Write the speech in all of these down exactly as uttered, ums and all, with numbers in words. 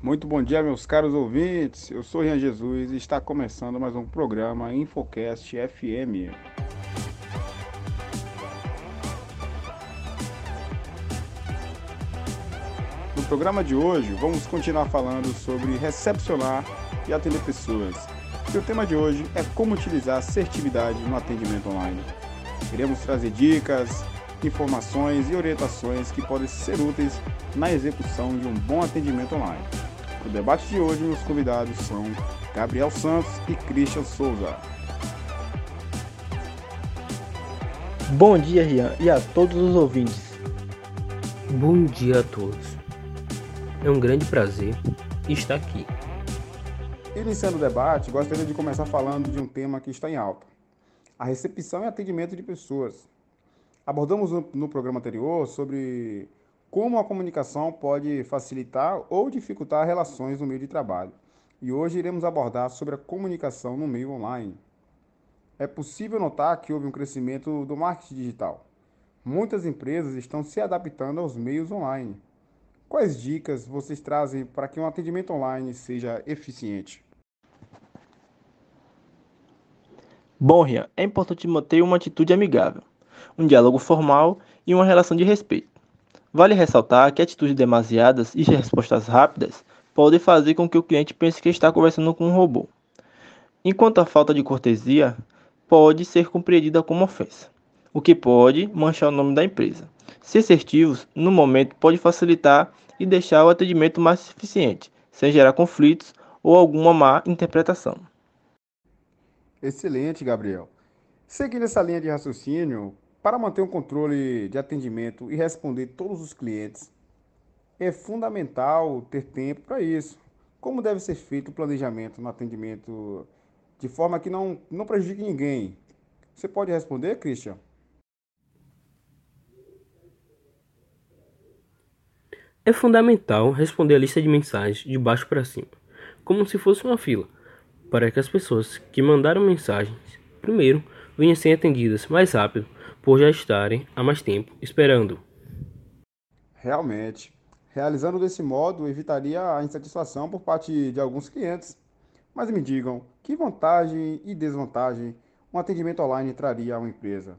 Muito bom dia, meus caros ouvintes. Eu sou Rian Jesus e está começando mais um programa Infocast F M. No programa de hoje, vamos continuar falando sobre recepcionar e atender pessoas. E o tema de hoje é como utilizar assertividade no atendimento online. Iremos trazer dicas, informações e orientações que podem ser úteis na execução de um bom atendimento online. No debate de hoje, meus convidados são Gabriel Santos e Christian Souza. Bom dia, Rian, e a todos os ouvintes. Bom dia a todos. É um grande prazer estar aqui. Iniciando o debate, gostaria de começar falando de um tema que está em alta: a recepção e atendimento de pessoas. Abordamos no, no programa anterior sobre como a comunicação pode facilitar ou dificultar relações no meio de trabalho. E hoje iremos abordar sobre a comunicação no meio online. É possível notar que houve um crescimento do marketing digital. Muitas empresas estão se adaptando aos meios online. Quais dicas vocês trazem para que um atendimento online seja eficiente? Bom, Rian, é importante manter uma atitude amigável, um diálogo formal e uma relação de respeito. Vale ressaltar que atitudes demasiadas e respostas rápidas podem fazer com que o cliente pense que está conversando com um robô, enquanto a falta de cortesia pode ser compreendida como ofensa, o que pode manchar o nome da empresa. Ser assertivos, no momento, pode facilitar e deixar o atendimento mais eficiente, sem gerar conflitos ou alguma má interpretação. Excelente, Gabriel. Seguindo essa linha de raciocínio, para manter um controle de atendimento e responder todos os clientes, é fundamental ter tempo para isso. Como deve ser feito o planejamento no atendimento de forma que não, não prejudique ninguém? Você pode responder, Christian? É fundamental responder a lista de mensagens de baixo para cima, como se fosse uma fila, para que as pessoas que mandaram mensagens primeiro venham a ser atendidas mais rápido, por já estarem há mais tempo esperando. Realmente. Realizando desse modo, evitaria a insatisfação por parte de alguns clientes. Mas me digam, que vantagem e desvantagem um atendimento online traria a uma empresa?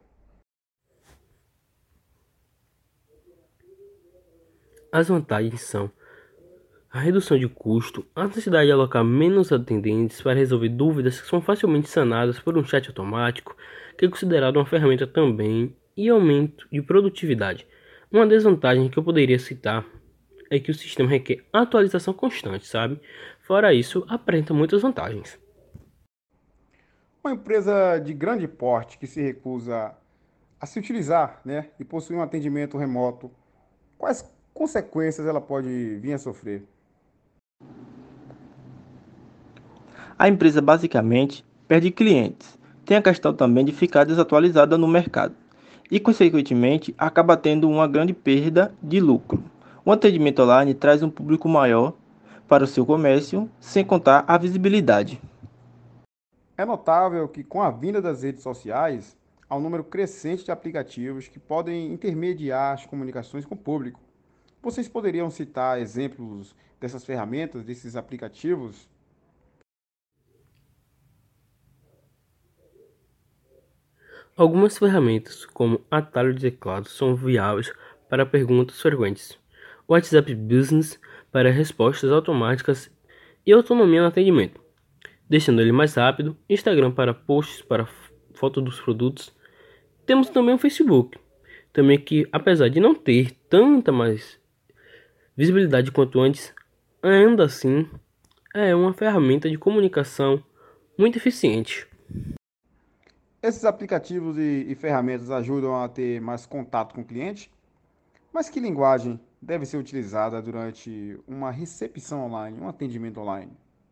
As vantagens são a redução de custo, a necessidade de alocar menos atendentes para resolver dúvidas que são facilmente sanadas por um chat automático, que é considerado uma ferramenta também, e aumento de produtividade. Uma desvantagem que eu poderia citar é que o sistema requer atualização constante, sabe? Fora isso, apresenta muitas vantagens. Uma empresa de grande porte que se recusa a se utilizar, né, e possui um atendimento remoto, quais consequências ela pode vir a sofrer? A empresa basicamente perde clientes. Tem a questão também de ficar desatualizada no mercado e, consequentemente, acaba tendo uma grande perda de lucro. O atendimento online traz um público maior para o seu comércio, sem contar a visibilidade. É notável que, com a vinda das redes sociais, há um número crescente de aplicativos que podem intermediar as comunicações com o público. Vocês poderiam citar exemplos dessas ferramentas, desses aplicativos? Algumas ferramentas, como atalho de teclado, são viáveis para perguntas frequentes. O WhatsApp Business para respostas automáticas e autonomia no atendimento, deixando ele mais rápido. Instagram para posts para foto dos produtos. Temos também o Facebook, também que, apesar de não ter tanta mais visibilidade quanto antes, ainda assim é uma ferramenta de comunicação muito eficiente. Esses aplicativos e, e ferramentas ajudam a ter mais contato com o cliente, mas que linguagem deve ser utilizada durante uma recepção online, um atendimento online?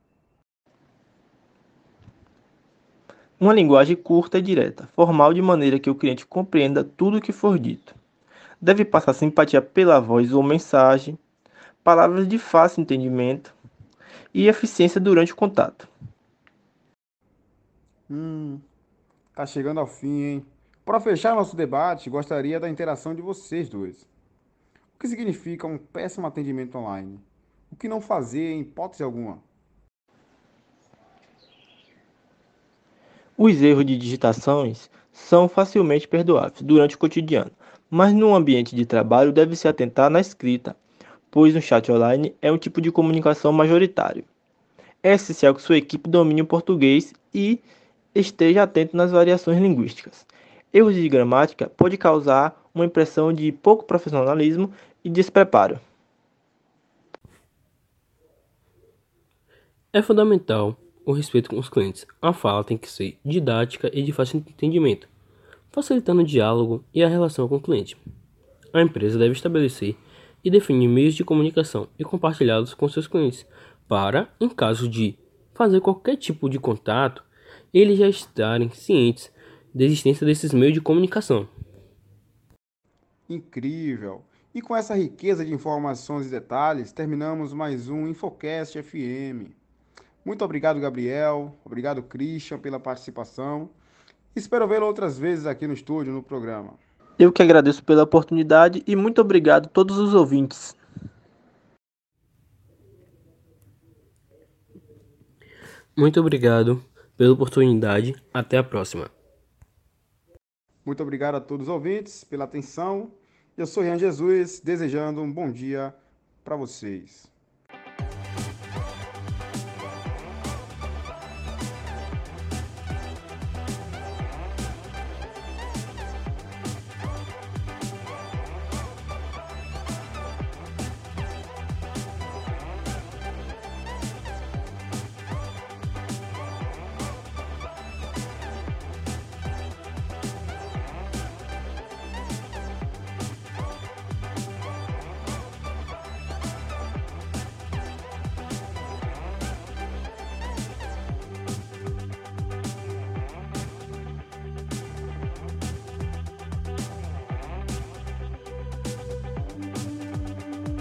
Uma linguagem curta e direta, formal de maneira que o cliente compreenda tudo o que for dito. Deve passar simpatia pela voz ou mensagem, palavras de fácil entendimento e eficiência durante o contato. Hum, tá chegando ao fim, hein? Para fechar nosso debate, gostaria da interação de vocês dois. O que significa um péssimo atendimento online? O que não fazer em hipótese alguma? Os erros de digitações são facilmente perdoáveis durante o cotidiano, mas no ambiente de trabalho deve-se atentar na escrita, pois no chat online é um tipo de comunicação majoritário. É essencial que sua equipe domine o português e esteja atento nas variações linguísticas. Erros de gramática podem causar uma impressão de pouco profissionalismo e despreparo. É fundamental o respeito com os clientes. A fala tem que ser didática e de fácil entendimento, facilitando o diálogo e a relação com o cliente. A empresa deve estabelecer e definir meios de comunicação e compartilhados com seus clientes para, em caso de fazer qualquer tipo de contato, eles já estarem cientes da existência desses meios de comunicação. Incrível! E com essa riqueza de informações e detalhes, terminamos mais um Infocast F M. Muito obrigado, Gabriel. Obrigado, Christian, pela participação. Espero vê-lo outras vezes aqui no estúdio, no programa. Eu que agradeço pela oportunidade e muito obrigado a todos os ouvintes. Muito obrigado pela oportunidade. Até a próxima. Muito obrigado a todos os ouvintes pela atenção. Eu sou Rian Jesus, desejando um bom dia para vocês.